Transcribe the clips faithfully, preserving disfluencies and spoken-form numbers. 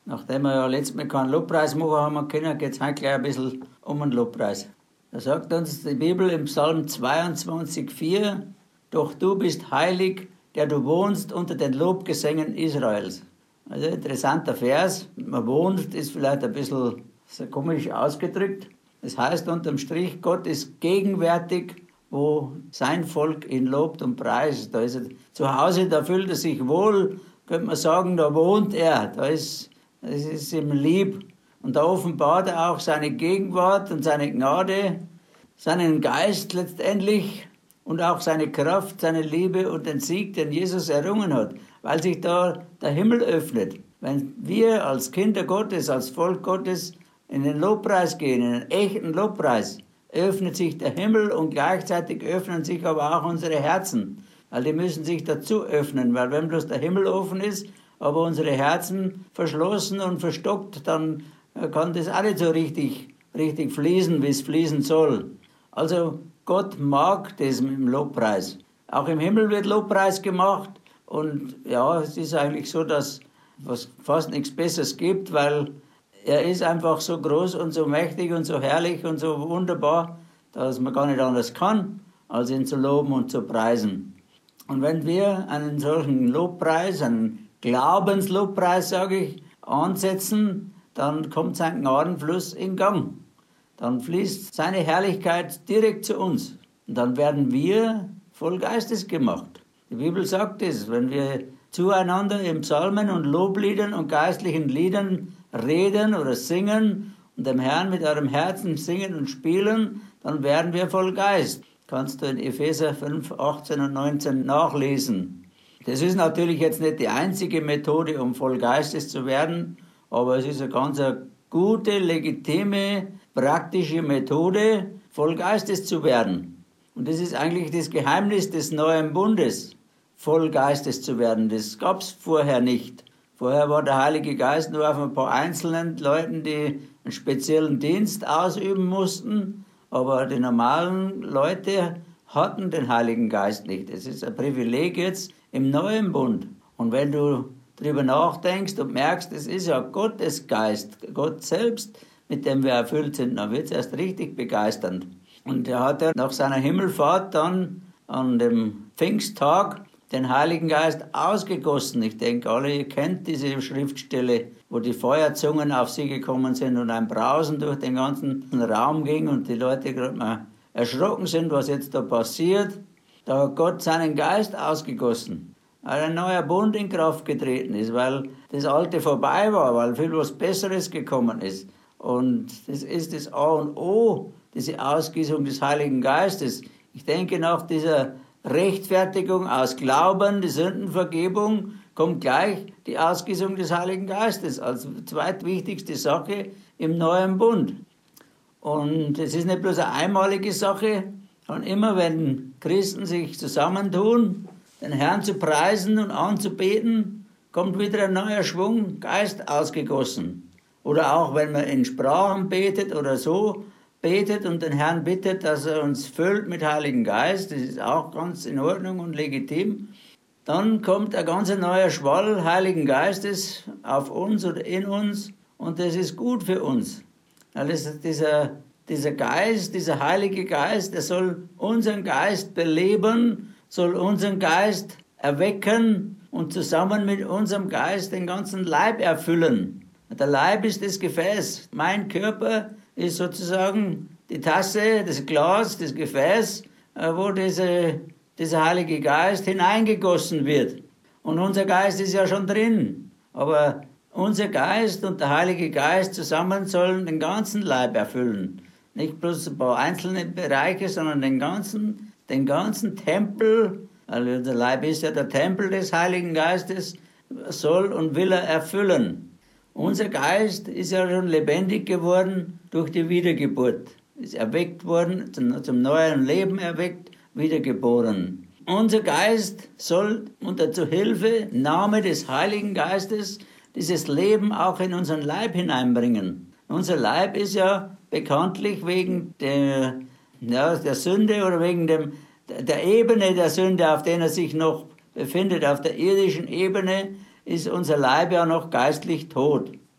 Nachdem wir ja letztes Mal keinen Lobpreis machen haben können, geht es heute gleich ein bisschen um den Lobpreis. Da sagt uns die Bibel im Psalm zweiundzwanzig, vier, doch du bist heilig, der du wohnst unter den Lobgesängen Israels. Also ein interessanter Vers. Man wohnt, ist vielleicht ein bisschen so komisch ausgedrückt. Das heißt unterm Strich, Gott ist gegenwärtig, wo sein Volk ihn lobt und preist. Da ist er zu Hause, da fühlt er sich wohl, könnte man sagen, da wohnt er, da ist, das ist ihm lieb. Und da offenbart er auch seine Gegenwart und seine Gnade, seinen Geist letztendlich und auch seine Kraft, seine Liebe und den Sieg, den Jesus errungen hat, weil sich da der Himmel öffnet. Wenn wir als Kinder Gottes, als Volk Gottes in den Lobpreis gehen, in den echten Lobpreis, öffnet sich der Himmel und gleichzeitig öffnen sich aber auch unsere Herzen, weil die müssen sich dazu öffnen, weil wenn bloß der Himmel offen ist, aber unsere Herzen verschlossen und verstockt, dann kann das auch nicht so richtig, richtig fließen, wie es fließen soll. Also Gott mag das mit dem Lobpreis. Auch im Himmel wird Lobpreis gemacht und ja, es ist eigentlich so, dass es fast nichts Besseres gibt, weil er ist einfach so groß und so mächtig und so herrlich und so wunderbar, dass man gar nicht anders kann, als ihn zu loben und zu preisen. Und wenn wir einen solchen Lobpreis, einen Glaubenslobpreis, sage ich, ansetzen, dann kommt sein Gnadenfluss in Gang. Dann fließt seine Herrlichkeit direkt zu uns. Und dann werden wir voll Geistes gemacht. Die Bibel sagt es, wenn wir zueinander in Psalmen und Lobliedern und geistlichen Liedern reden oder singen und dem Herrn mit eurem Herzen singen und spielen, dann werden wir voll Geist. Kannst du in Epheser fünf, achtzehn und neunzehn nachlesen. Das ist natürlich jetzt nicht die einzige Methode, um voll Geistes zu werden, aber es ist eine ganz gute, legitime, praktische Methode, voll Geistes zu werden. Und das ist eigentlich das Geheimnis des neuen Bundes, voll Geistes zu werden. Das gab es vorher nicht. Vorher war der Heilige Geist nur auf ein paar einzelnen Leuten, die einen speziellen Dienst ausüben mussten, aber die normalen Leute hatten den Heiligen Geist nicht. Es ist ein Privileg jetzt im neuen Bund. Und wenn du darüber nachdenkst und merkst, es ist ja Gottes Geist, Gott selbst, mit dem wir erfüllt sind, dann wird es erst richtig begeisternd. Und er hat ja nach seiner Himmelfahrt dann an dem Pfingsttag den Heiligen Geist ausgegossen. Ich denke, alle ihr kennt diese Schriftstelle, wo die Feuerzungen auf sie gekommen sind und ein Brausen durch den ganzen Raum ging und die Leute gerade mal erschrocken sind, was jetzt da passiert. Da hat Gott seinen Geist ausgegossen, weil ein neuer Bund in Kraft getreten ist, weil das Alte vorbei war, weil viel was Besseres gekommen ist. Und das ist das A und O, diese Ausgießung des Heiligen Geistes. Ich denke, nach dieser Rechtfertigung aus Glauben, die Sündenvergebung, kommt gleich die Ausgießung des Heiligen Geistes als zweitwichtigste Sache im neuen Bund. Und es ist nicht bloß eine einmalige Sache, sondern immer, wenn Christen sich zusammentun, den Herrn zu preisen und anzubeten, kommt wieder ein neuer Schwung, Geist ausgegossen. Oder auch, wenn man in Sprachen betet oder so, betet und den Herrn bittet, dass er uns füllt mit Heiligen Geist, das ist auch ganz in Ordnung und legitim, dann kommt ein ganz neuer Schwall Heiligen Geistes auf uns oder in uns und das ist gut für uns. Weil das, dieser, dieser Geist, dieser Heilige Geist, der soll unseren Geist beleben, soll unseren Geist erwecken und zusammen mit unserem Geist den ganzen Leib erfüllen. Der Leib ist das Gefäß, mein Körper ist sozusagen die Tasse, das Glas, das Gefäß, wo diese, dieser Heilige Geist hineingegossen wird. Und unser Geist ist ja schon drin. Aber unser Geist und der Heilige Geist zusammen sollen den ganzen Leib erfüllen. Nicht bloß ein paar einzelne Bereiche, sondern den ganzen, den ganzen Tempel, also der Leib ist ja der Tempel des Heiligen Geistes, soll und will er erfüllen. Unser Geist ist ja schon lebendig geworden durch die Wiedergeburt. Ist erweckt worden, zum, zum neuen Leben erweckt, wiedergeboren. Unser Geist soll unter Zuhilfe, Name des Heiligen Geistes, dieses Leben auch in unseren Leib hineinbringen. Unser Leib ist ja bekanntlich wegen der, ja, der Sünde oder wegen dem, der Ebene der Sünde, auf der er sich noch befindet, auf der irdischen Ebene, ist unser Leib ja noch geistlich tot.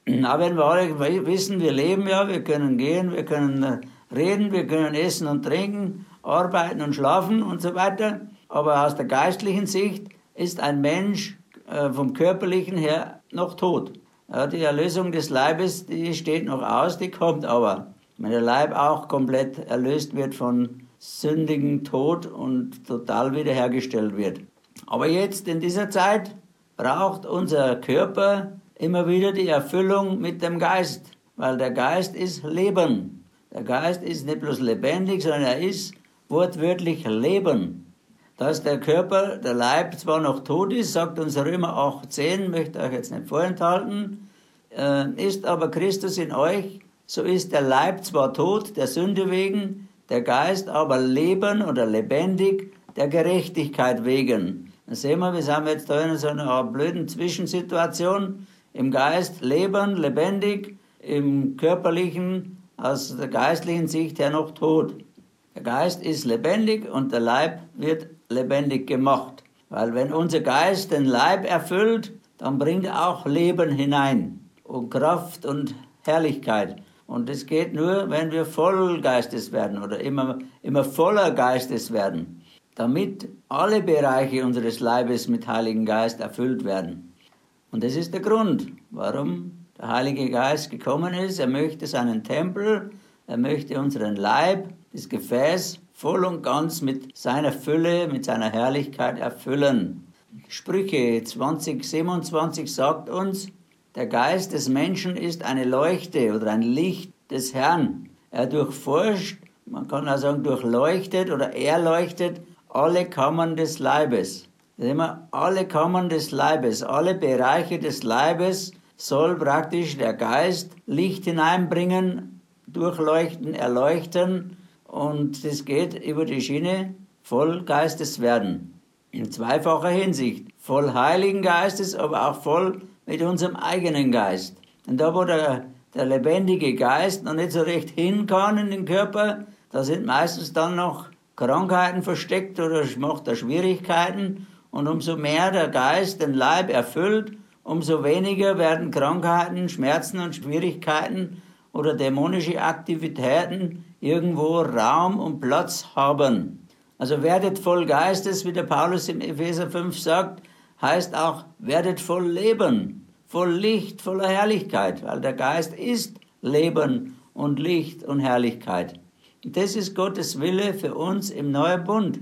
auch wenn wir alle wissen, wir leben ja, wir können gehen, wir können reden, wir können essen und trinken, arbeiten und schlafen und so weiter. Aber aus der geistlichen Sicht ist ein Mensch äh, vom körperlichen her noch tot. Ja, die Erlösung des Leibes, die steht noch aus, die kommt aber. Wenn der Leib auch komplett erlöst wird von sündigen Tod und total wiederhergestellt wird. Aber jetzt in dieser Zeit braucht unser Körper immer wieder die Erfüllung mit dem Geist, weil der Geist ist Leben. Der Geist ist nicht bloß lebendig, sondern er ist wortwörtlich Leben. Dass der Körper, der Leib zwar noch tot ist, sagt uns Römer acht zehn, möchte euch jetzt nicht vorenthalten, äh, ist aber Christus in euch, so ist der Leib zwar tot, der Sünde wegen, der Geist aber leben oder lebendig, der Gerechtigkeit wegen. Dann sehen wir, wir sind jetzt da in so einer blöden Zwischensituation. Im Geist leben, lebendig, im körperlichen, aus der geistlichen Sicht her noch tot. Der Geist ist lebendig und der Leib wird lebendig gemacht. Weil wenn unser Geist den Leib erfüllt, dann bringt er auch Leben hinein und Kraft und Herrlichkeit. Und das geht nur, wenn wir voll Geistes werden oder immer, immer voller Geistes werden, damit alle Bereiche unseres Leibes mit Heiligen Geist erfüllt werden. Und das ist der Grund, warum der Heilige Geist gekommen ist. Er möchte seinen Tempel, er möchte unseren Leib, das Gefäß, voll und ganz mit seiner Fülle, mit seiner Herrlichkeit erfüllen. Sprüche zwanzig siebenundzwanzig sagt uns, der Geist des Menschen ist eine Leuchte oder ein Licht des Herrn. Er durchforscht, man kann auch sagen durchleuchtet oder erleuchtet alle Kammern des Leibes. Immer alle Kammern des Leibes, alle Bereiche des Leibes soll praktisch der Geist Licht hineinbringen, durchleuchten, erleuchten und das geht über die Schiene voll Geistes werden. In zweifacher Hinsicht. Voll Heiligen Geistes, aber auch voll mit unserem eigenen Geist. Und da, wo der, der lebendige Geist noch nicht so recht hin kann in den Körper, da sind meistens dann noch Krankheiten versteckt oder macht er Schwierigkeiten. Und umso mehr der Geist den Leib erfüllt, umso weniger werden Krankheiten, Schmerzen und Schwierigkeiten oder dämonische Aktivitäten irgendwo Raum und Platz haben. Also werdet voll Geistes, wie der Paulus im Epheser fünf sagt, heißt auch, werdet voll Leben, voll Licht, voller Herrlichkeit, weil der Geist ist Leben und Licht und Herrlichkeit. Und das ist Gottes Wille für uns im neuen Bund.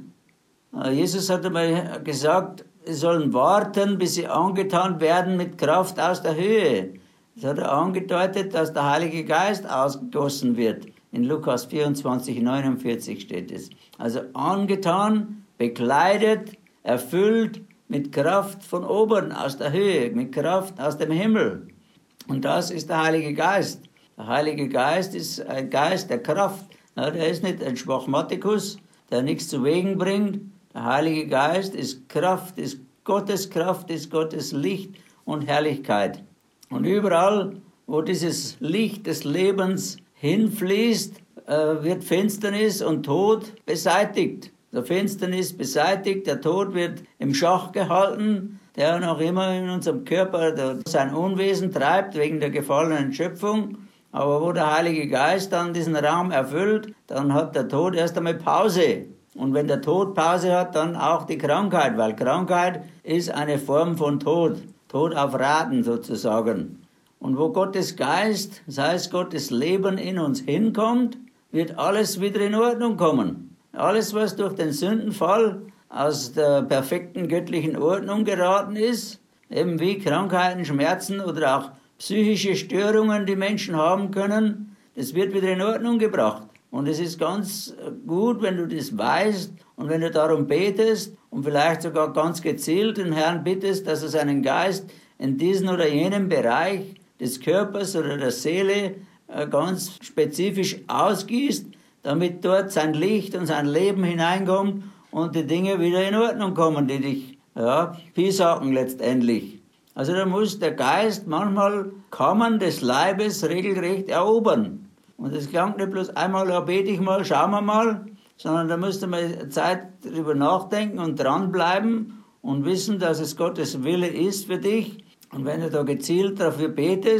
Jesus hat einmal gesagt, sie sollen warten, bis sie angetan werden mit Kraft aus der Höhe. Das hat er angedeutet, dass der Heilige Geist ausgegossen wird. In Lukas vierundzwanzig neunundvierzig steht es. Also angetan, bekleidet, erfüllt mit Kraft von oben, aus der Höhe, mit Kraft aus dem Himmel. Und das ist der Heilige Geist. Der Heilige Geist ist ein Geist der Kraft. Der ist nicht ein Schwachmatikus, der nichts zu Wegen bringt. Der Heilige Geist ist Kraft, ist Gottes Kraft, ist Gottes Licht und Herrlichkeit. Und überall, wo dieses Licht des Lebens hinfließt, wird Finsternis und Tod beseitigt. Der Finsternis beseitigt, der Tod wird im Schach gehalten, der noch immer in unserem Körper sein Unwesen treibt wegen der gefallenen Schöpfung. Aber wo der Heilige Geist dann diesen Raum erfüllt, dann hat der Tod erst einmal Pause. Und wenn der Tod Pause hat, dann auch die Krankheit, weil Krankheit ist eine Form von Tod. Tod auf Raten sozusagen. Und wo Gottes Geist, das heißt Gottes Leben in uns hinkommt, wird alles wieder in Ordnung kommen. Alles, was durch den Sündenfall aus der perfekten göttlichen Ordnung geraten ist, eben wie Krankheiten, Schmerzen oder auch psychische Störungen, die Menschen haben können, das wird wieder in Ordnung gebracht. Und es ist ganz gut, wenn du das weißt und wenn du darum betest und vielleicht sogar ganz gezielt den Herrn bittest, dass er seinen Geist in diesen oder jenen Bereich des Körpers oder der Seele ganz spezifisch ausgießt, damit dort sein Licht und sein Leben hineinkommt und die Dinge wieder in Ordnung kommen, die dich, ja, piesacken letztendlich. Also da muss der Geist manchmal Kammern des Leibes regelrecht erobern. Und es klingt nicht bloß einmal, ja, bete ich mal, schauen wir mal, sondern da musst du mal Zeit drüber nachdenken und dranbleiben und wissen, dass es Gottes Wille ist für dich. Und wenn du da gezielt dafür betest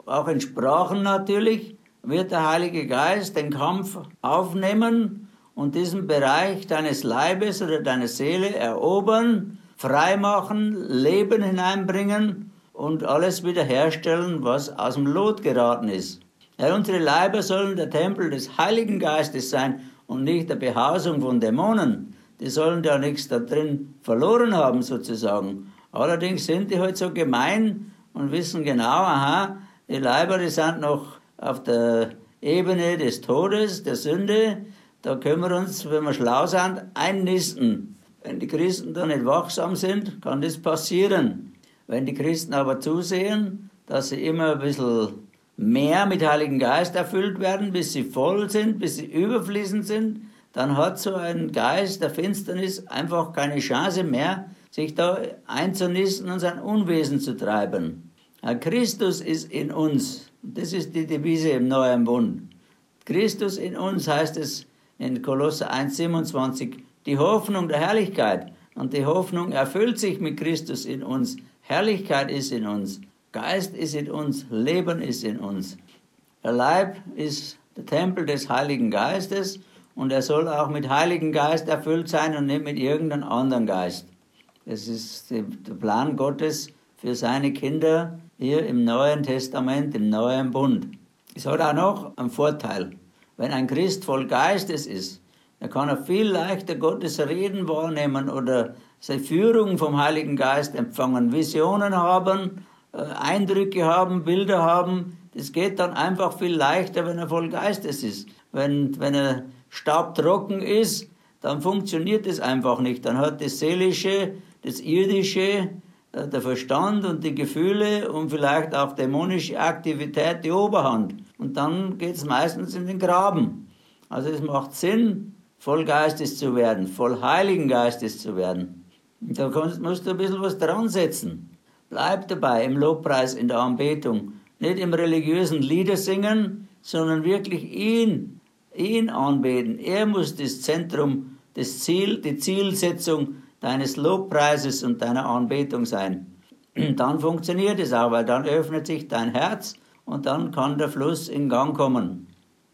auch in Sprachen natürlich, wird der Heilige Geist den Kampf aufnehmen und diesen Bereich deines Leibes oder deiner Seele erobern, freimachen, Leben hineinbringen und alles wiederherstellen, was aus dem Lot geraten ist. Ja, unsere Leiber sollen der Tempel des Heiligen Geistes sein und nicht der Behausung von Dämonen. Die sollen da nichts da drin verloren haben sozusagen. Allerdings sind die halt so gemein und wissen genau, aha, die Leiber, die sind noch auf der Ebene des Todes, der Sünde. Da können wir uns, wenn wir schlau sind, einnisten. Wenn die Christen da nicht wachsam sind, kann das passieren. Wenn die Christen aber zusehen, dass sie immer ein bisschen mehr mit Heiligen Geist erfüllt werden, bis sie voll sind, bis sie überfließend sind, dann hat so ein Geist der Finsternis einfach keine Chance mehr, sich da einzunisten und sein Unwesen zu treiben. Christus ist in uns. Das ist die Devise im Neuen Bund. Christus in uns heißt es in Kolosser eins siebenundzwanzig, die Hoffnung der Herrlichkeit. Und die Hoffnung erfüllt sich mit Christus in uns. Herrlichkeit ist in uns. Geist ist in uns. Leben ist in uns. Der Leib ist der Tempel des Heiligen Geistes und er soll auch mit Heiligen Geist erfüllt sein und nicht mit irgendeinem anderen Geist. Das ist der Plan Gottes für seine Kinder hier im Neuen Testament, im Neuen Bund. Es hat auch noch einen Vorteil. Wenn ein Christ voll Geistes ist, dann kann er viel leichter Gottes Reden wahrnehmen oder seine Führung vom Heiligen Geist empfangen, Visionen haben, Eindrücke haben, Bilder haben. Das geht dann einfach viel leichter, wenn er voll Geistes ist. Wenn, wenn er staubtrocken ist, dann funktioniert es einfach nicht. Dann hat das Seelische, das Irdische, der Verstand und die Gefühle und vielleicht auch dämonische Aktivität die Oberhand. Und dann geht es meistens in den Graben. Also es macht Sinn, voll Geistes zu werden, voll Heiligen Geistes zu werden. Und da musst du ein bisschen was dran setzen. Bleib dabei im Lobpreis, in der Anbetung. Nicht im religiösen Lieder singen, sondern wirklich ihn, ihn anbeten. Er muss das Zentrum, das Ziel, die Zielsetzung deines Lobpreises und deiner Anbetung sein. Dann funktioniert es auch, weil dann öffnet sich dein Herz und dann kann der Fluss in Gang kommen.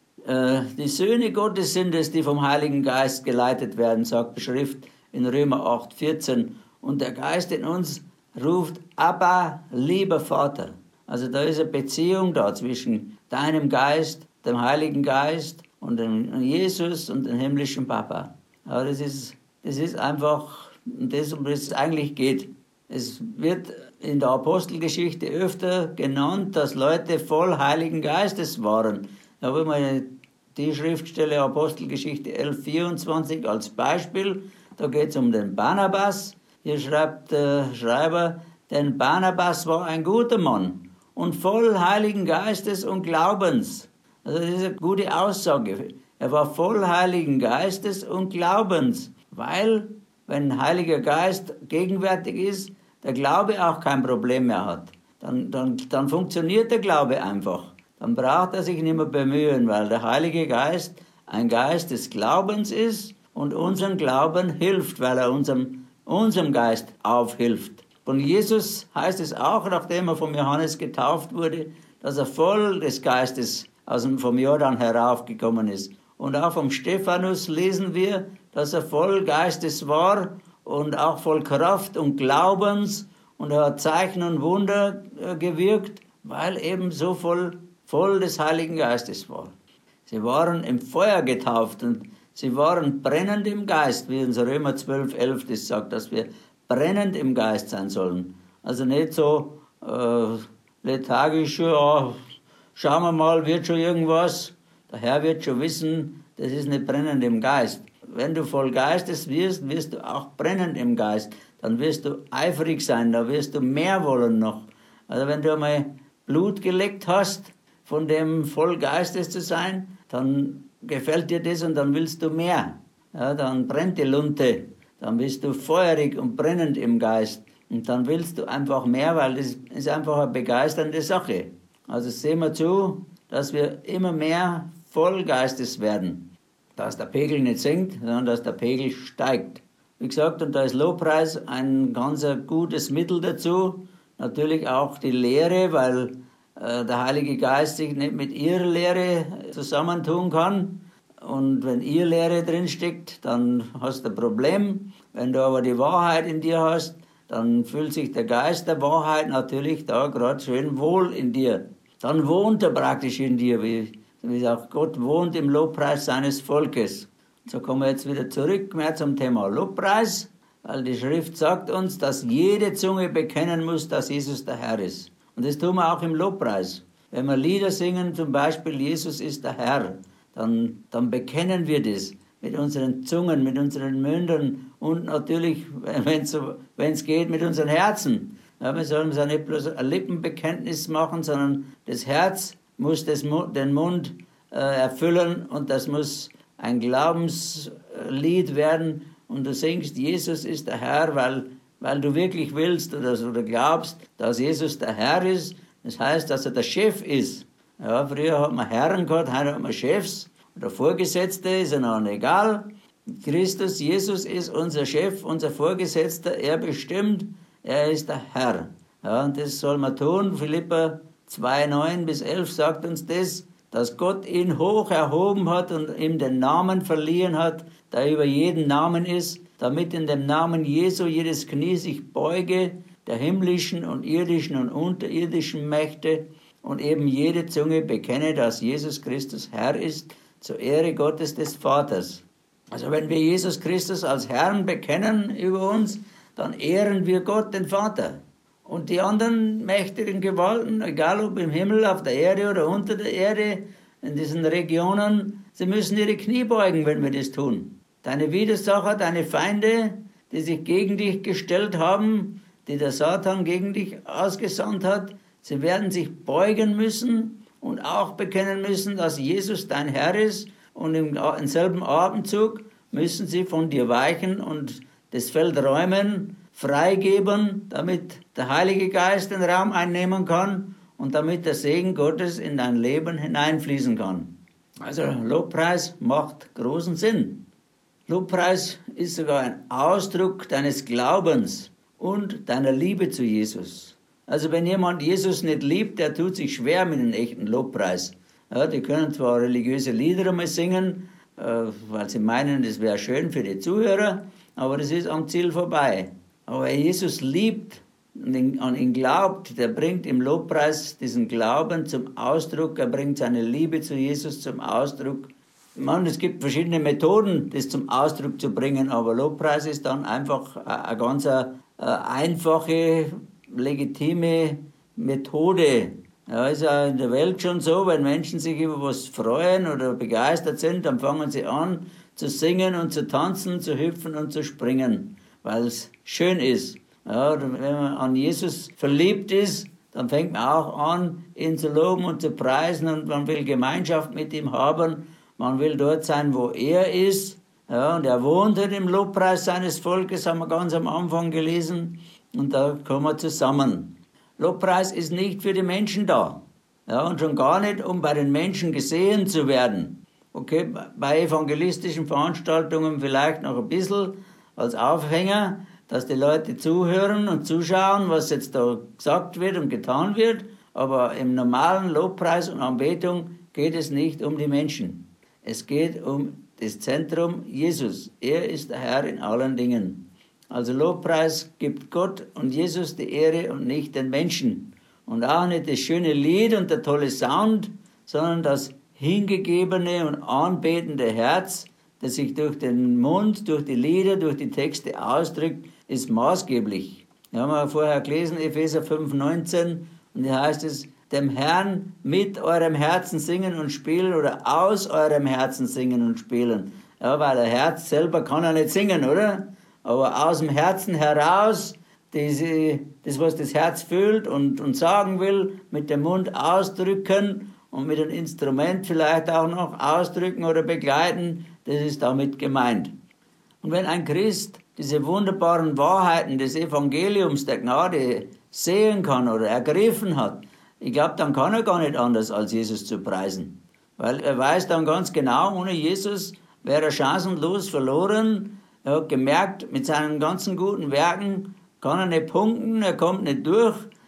Äh, die Söhne Gottes sind es, die vom Heiligen Geist geleitet werden, sagt die Schrift in Römer acht vierzehn. Und der Geist in uns ruft, Abba, lieber Vater. Also da ist eine Beziehung da zwischen deinem Geist, dem Heiligen Geist und dem Jesus und dem himmlischen Papa. Aber das ist, das ist einfach das, um das es eigentlich geht. Es wird in der Apostelgeschichte öfter genannt, dass Leute voll Heiligen Geistes waren. Da habe ich mal die Schriftstelle Apostelgeschichte elf vierundzwanzig als Beispiel. Da geht es um den Barnabas. Hier schreibt der Schreiber, denn Barnabas war ein guter Mann und voll Heiligen Geistes und Glaubens. Also das ist eine gute Aussage. Er war voll Heiligen Geistes und Glaubens, weil, wenn Heiliger Geist gegenwärtig ist, der Glaube auch kein Problem mehr hat. Dann, dann, dann funktioniert der Glaube einfach. Dann braucht er sich nicht mehr bemühen, weil der Heilige Geist ein Geist des Glaubens ist und unseren Glauben hilft, weil er unserem, unserem Geist aufhilft. Von Jesus heißt es auch, nachdem er vom Johannes getauft wurde, dass er voll des Geistes aus dem, vom Jordan heraufgekommen ist. Und auch vom Stephanus lesen wir, dass er voll Geistes war und auch voll Kraft und Glaubens und er hat Zeichen und Wunder gewirkt, weil eben so voll, voll des Heiligen Geistes war. Sie waren im Feuer getauft und sie waren brennend im Geist, wie in Römer zwölf elf das sagt, dass wir brennend im Geist sein sollen. Also nicht so äh, lethargisch, ja, schauen wir mal, wird schon irgendwas. Der Herr wird schon wissen, das ist nicht brennend im Geist. Wenn du voll Geistes wirst, wirst du auch brennend im Geist. Dann wirst du eifrig sein, da wirst du mehr wollen noch. Also wenn du einmal Blut geleckt hast, von dem voll Geistes zu sein, dann gefällt dir das und dann willst du mehr. Ja, dann brennt die Lunte, dann bist du feurig und brennend im Geist. Und dann willst du einfach mehr, weil das ist einfach eine begeisternde Sache. Also sehen wir zu, dass wir immer mehr voll Geistes werden. Dass der Pegel nicht sinkt, sondern dass der Pegel steigt. Wie gesagt, und da ist Lobpreis ein ganz gutes Mittel dazu. Natürlich auch die Lehre, weil äh, der Heilige Geist sich nicht mit ihrer Lehre zusammentun kann. Und wenn ihr Lehre drinsteckt, dann hast du ein Problem. Wenn du aber die Wahrheit in dir hast, dann fühlt sich der Geist der Wahrheit natürlich da gerade schön wohl in dir. Dann wohnt er praktisch in dir, wie, wie auch Gott wohnt im Lobpreis seines Volkes. So kommen wir jetzt wieder zurück mehr zum Thema Lobpreis, weil die Schrift sagt uns, dass jede Zunge bekennen muss, dass Jesus der Herr ist. Und das tun wir auch im Lobpreis. Wenn wir Lieder singen, zum Beispiel Jesus ist der Herr, dann, dann bekennen wir das mit unseren Zungen, mit unseren Mündern und natürlich, wenn es so, geht, mit unseren Herzen. Ja, wir sollen so nicht bloß ein Lippenbekenntnis machen, sondern das Herz muss das, den Mund äh, erfüllen und das muss ein Glaubenslied werden. Und du singst, Jesus ist der Herr, weil, weil du wirklich willst oder, oder glaubst, dass Jesus der Herr ist. Das heißt, dass er der Chef ist. Ja, früher hat man Herren gehabt, heute hat man Chefs oder Vorgesetzte, ist ja noch egal. Christus, Jesus ist unser Chef, unser Vorgesetzter, er bestimmt, er ist der Herr. Ja, und das soll man tun. Philipper zwei, neun bis elf sagt uns das, dass Gott ihn hoch erhoben hat und ihm den Namen verliehen hat, der über jeden Namen ist, damit in dem Namen Jesu jedes Knie sich beuge, der himmlischen und irdischen und unterirdischen Mächte, und eben jede Zunge bekenne, dass Jesus Christus Herr ist, zur Ehre Gottes des Vaters. Also wenn wir Jesus Christus als Herrn bekennen über uns, dann ehren wir Gott, den Vater. Und die anderen mächtigen Gewalten, egal ob im Himmel, auf der Erde oder unter der Erde, in diesen Regionen, sie müssen ihre Knie beugen, wenn wir das tun. Deine Widersacher, deine Feinde, die sich gegen dich gestellt haben, die der Satan gegen dich ausgesandt hat, sie werden sich beugen müssen und auch bekennen müssen, dass Jesus dein Herr ist. Und im, im selben Atemzug müssen sie von dir weichen und das Feld räumen, freigeben, damit der Heilige Geist den Raum einnehmen kann und damit der Segen Gottes in dein Leben hineinfließen kann. Also Lobpreis macht großen Sinn. Lobpreis ist sogar ein Ausdruck deines Glaubens und deiner Liebe zu Jesus. Also wenn jemand Jesus nicht liebt, der tut sich schwer mit einem echten Lobpreis. Ja, die können zwar religiöse Lieder einmal singen, äh, weil sie meinen, das wäre schön für die Zuhörer, aber das ist am Ziel vorbei. Aber wer Jesus liebt und ihn, an ihn glaubt, der bringt im Lobpreis diesen Glauben zum Ausdruck, er bringt seine Liebe zu Jesus zum Ausdruck. Man, es gibt verschiedene Methoden, das zum Ausdruck zu bringen, aber Lobpreis ist dann einfach eine ganz eine, eine einfache, legitime Methode. Ja, ist ja in der Welt schon so, wenn Menschen sich über was freuen oder begeistert sind, dann fangen sie an zu singen und zu tanzen, zu hüpfen und zu springen, weil es schön ist. Ja, wenn man an Jesus verliebt ist, dann fängt man auch an, ihn zu loben und zu preisen und man will Gemeinschaft mit ihm haben. Man will dort sein, wo er ist. Ja, und er wohnt halt im Lobpreis seines Volkes, haben wir ganz am Anfang gelesen. Und da kommen wir zusammen. Lobpreis ist nicht für die Menschen da. Ja, und schon gar nicht, um bei den Menschen gesehen zu werden. Okay, bei evangelistischen Veranstaltungen vielleicht noch ein bisschen als Aufhänger, dass die Leute zuhören und zuschauen, was jetzt da gesagt wird und getan wird. Aber im normalen Lobpreis und Anbetung geht es nicht um die Menschen. Es geht um das Zentrum Jesus. Er ist der Herr in allen Dingen. Also Lobpreis gibt Gott und Jesus die Ehre und nicht den Menschen. Und auch nicht das schöne Lied und der tolle Sound, sondern das hingegebene und anbetende Herz, das sich durch den Mund, durch die Lieder, durch die Texte ausdrückt, ist maßgeblich. Wir haben ja vorher gelesen, Epheser fünf, neunzehn, und hier heißt es, dem Herrn mit eurem Herzen singen und spielen oder aus eurem Herzen singen und spielen. Ja, weil der Herz selber kann er nicht singen, oder? Aber aus dem Herzen heraus, diese, das, was das Herz fühlt und, und sagen will, mit dem Mund ausdrücken und mit einem Instrument vielleicht auch noch ausdrücken oder begleiten, das ist damit gemeint. Und wenn ein Christ diese wunderbaren Wahrheiten des Evangeliums der Gnade sehen kann oder ergriffen hat, ich glaube, dann kann er gar nicht anders, als Jesus zu preisen. Weil er weiß dann ganz genau, ohne Jesus wäre er chancenlos verloren. Er hat gemerkt, mit seinen ganzen guten Werken kann er nicht punkten, er kommt nicht durch.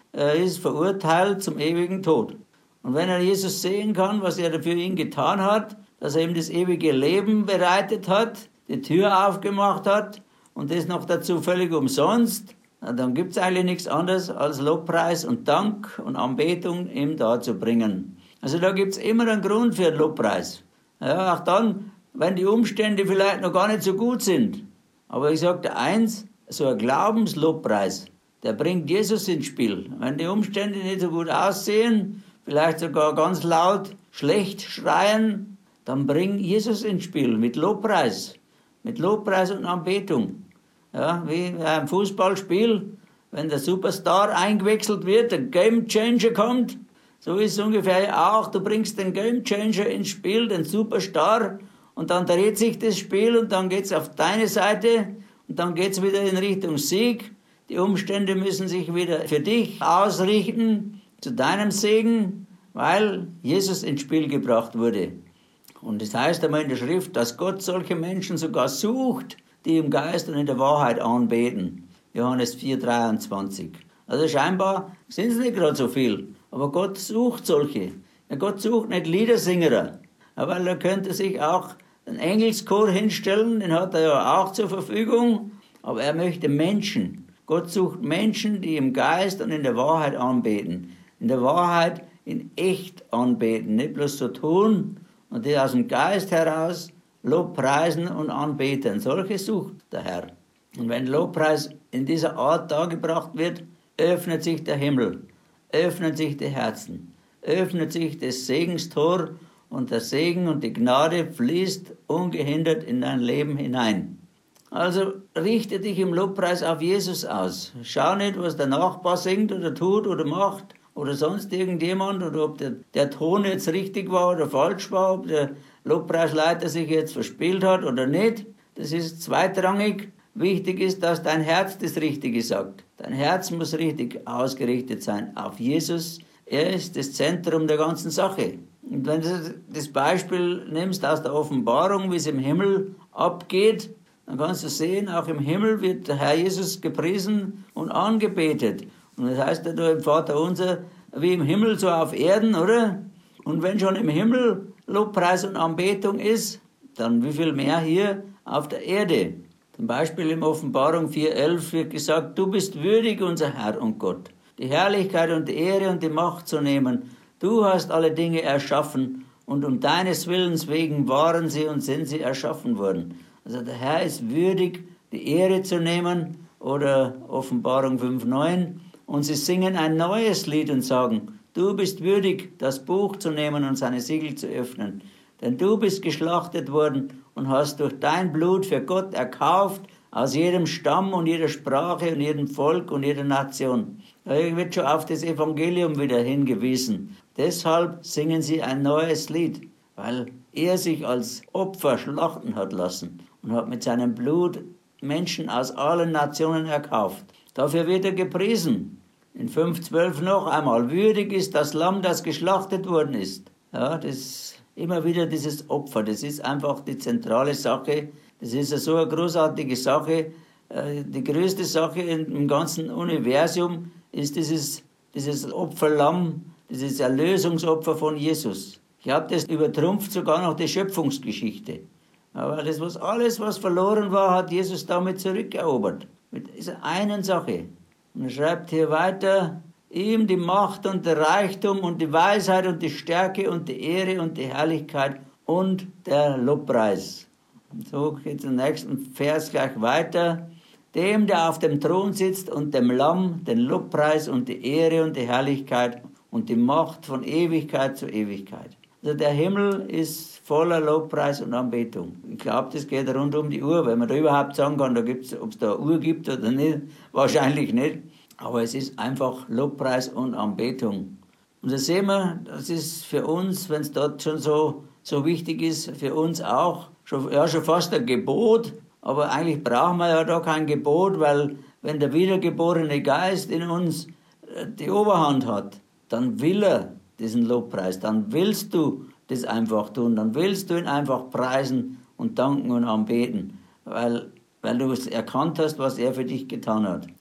er ist verurteilt zum ewigen Tod. Und wenn er Jesus sehen kann, was er für ihn getan hat, dass er ihm das ewige Leben bereitet hat, die Tür aufgemacht hat und das noch dazu völlig umsonst, dann gibt es eigentlich nichts anderes als Lobpreis und Dank und Anbetung ihm darzubringen. Also da gibt es immer einen Grund für den Lobpreis. Ja, auch dann, wenn die Umstände vielleicht noch gar nicht so gut sind. Aber ich sage dir eins, so ein Glaubenslobpreis, der bringt Jesus ins Spiel. Wenn die Umstände nicht so gut aussehen, vielleicht sogar ganz laut schlecht schreien, dann bring Jesus ins Spiel mit Lobpreis, mit Lobpreis und Anbetung. Ja, wie ein Fußballspiel, wenn der Superstar eingewechselt wird, der Gamechanger kommt, so ist es ungefähr auch, du bringst den Gamechanger ins Spiel, den Superstar, und dann dreht sich das Spiel und dann geht's auf deine Seite und dann geht's wieder in Richtung Sieg. Die Umstände müssen sich wieder für dich ausrichten, zu deinem Segen, weil Jesus ins Spiel gebracht wurde. Und es heißt einmal in der Schrift, dass Gott solche Menschen sogar sucht, die im Geist und in der Wahrheit anbeten. Johannes vier, dreiundzwanzig. Also scheinbar sind es nicht gerade so viel, aber Gott sucht solche. Ja, Gott sucht nicht Liedersinger, weil er könnte sich auch einen Engelschor hinstellen, den hat er ja auch zur Verfügung, aber er möchte Menschen. Gott sucht Menschen, die im Geist und in der Wahrheit anbeten. In der Wahrheit in echt anbeten, nicht bloß so tun und die aus dem Geist heraus Lobpreisen und anbeten. Solche sucht der Herr. Und wenn Lobpreis in dieser Art dargebracht wird, öffnet sich der Himmel, öffnen sich die Herzen, öffnet sich das Segenstor und der Segen und die Gnade fließt ungehindert in dein Leben hinein. Also richte dich im Lobpreis auf Jesus aus. Schau nicht, was der Nachbar singt oder tut oder macht oder sonst irgendjemand oder ob der, der Ton jetzt richtig war oder falsch war, ob der Lobpreisleiter sich jetzt verspielt hat oder nicht. Das ist zweitrangig. Wichtig ist, dass dein Herz das Richtige sagt. Dein Herz muss richtig ausgerichtet sein auf Jesus. Er ist das Zentrum der ganzen Sache. Und wenn du das Beispiel nimmst aus der Offenbarung, wie es im Himmel abgeht, dann kannst du sehen, auch im Himmel wird der Herr Jesus gepriesen und angebetet. Und das heißt ja da im Vater unser, wie im Himmel, so auf Erden, oder? Und wenn schon im Himmel Lobpreis und Anbetung ist, dann wie viel mehr hier auf der Erde. Zum Beispiel in Offenbarung vier elf wird gesagt, du bist würdig, unser Herr und Gott, die Herrlichkeit und die Ehre und die Macht zu nehmen. Du hast alle Dinge erschaffen und um deines Willens wegen waren sie und sind sie erschaffen worden. Also der Herr ist würdig, die Ehre zu nehmen, oder Offenbarung fünf neun. Und sie singen ein neues Lied und sagen, du bist würdig, das Buch zu nehmen und seine Siegel zu öffnen. Denn du bist geschlachtet worden und hast durch dein Blut für Gott erkauft, aus jedem Stamm und jeder Sprache und jedem Volk und jeder Nation. Da wird schon auf das Evangelium wieder hingewiesen. Deshalb singen sie ein neues Lied, weil er sich als Opfer schlachten hat lassen und hat mit seinem Blut Menschen aus allen Nationen erkauft. Dafür wird er gepriesen. In fünf zwölf noch einmal, würdig ist das Lamm, das geschlachtet worden ist. Ja, das ist immer wieder dieses Opfer, das ist einfach die zentrale Sache. Das ist so eine großartige Sache. Die größte Sache im ganzen Universum ist dieses, dieses Opferlamm, dieses Erlösungsopfer von Jesus. Ich habe das übertrumpft sogar noch die Schöpfungsgeschichte. Aber das was alles, was verloren war, hat Jesus damit zurückerobert. Mit dieser einen Sache. Und er schreibt hier weiter, ihm die Macht und der Reichtum und die Weisheit und die Stärke und die Ehre und die Herrlichkeit und der Lobpreis. Und so geht es im nächsten Vers gleich weiter. Dem, der auf dem Thron sitzt und dem Lamm, den Lobpreis und die Ehre und die Herrlichkeit und die Macht von Ewigkeit zu Ewigkeit. Also der Himmel ist voller Lobpreis und Anbetung. Ich glaube, das geht rund um die Uhr, wenn man da überhaupt sagen kann, da gibt's, ob es da eine Uhr gibt oder nicht, wahrscheinlich nicht. Aber es ist einfach Lobpreis und Anbetung. Und da sehen wir, das ist für uns, wenn es dort schon so, so wichtig ist, für uns auch, schon, ja, schon fast ein Gebot. Aber eigentlich brauchen wir ja da kein Gebot, weil wenn der wiedergeborene Geist in uns die Oberhand hat, dann will er diesen Lobpreis, dann willst du das einfach tun, dann willst du ihn einfach preisen und danken und anbeten, weil, weil du erkannt hast, was er für dich getan hat.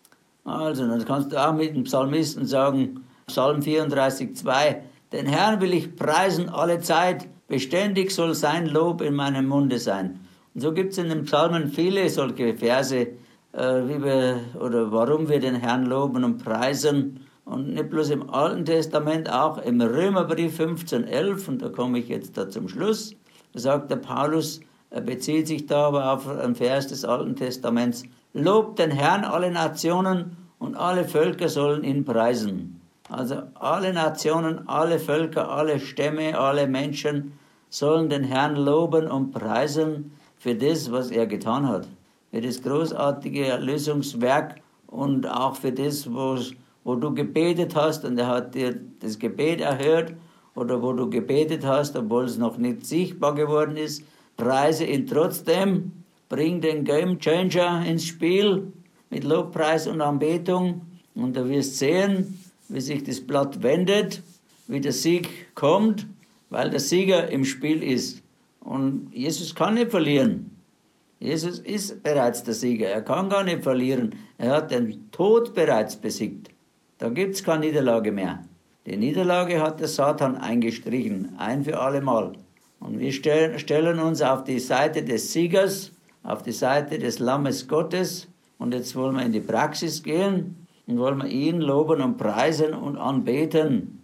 Also, dann kannst du auch mit dem Psalmisten sagen, Psalm vierunddreißig, zwei, den Herrn will ich preisen alle Zeit, beständig soll sein Lob in meinem Munde sein. Und so gibt es in den Psalmen viele solche Verse, äh, wie wir, oder warum wir den Herrn loben und preisen. Und nicht bloß im Alten Testament, auch im Römerbrief fünfzehn, elf, und da komme ich jetzt da zum Schluss, da sagt der Paulus, er bezieht sich da aber auf einen Vers des Alten Testaments, lobt den Herrn alle Nationen und alle Völker sollen ihn preisen. Also alle Nationen, alle Völker, alle Stämme, alle Menschen sollen den Herrn loben und preisen für das, was er getan hat. Für das großartige Erlösungswerk und auch für das, wo, wo du gebetet hast und er hat dir das Gebet erhört, oder wo du gebetet hast, obwohl es noch nicht sichtbar geworden ist. Preise ihn trotzdem, bring den Game Changer ins Spiel mit Lobpreis und Anbetung und du wirst sehen, wie sich das Blatt wendet, wie der Sieg kommt, weil der Sieger im Spiel ist. Und Jesus kann nicht verlieren. Jesus ist bereits der Sieger, er kann gar nicht verlieren. Er hat den Tod bereits besiegt. Da gibt es keine Niederlage mehr. Die Niederlage hat der Satan eingestrichen, ein für alle Mal. Und wir stellen uns auf die Seite des Siegers, auf die Seite des Lammes Gottes. Und jetzt wollen wir in die Praxis gehen und wollen wir ihn loben und preisen und anbeten.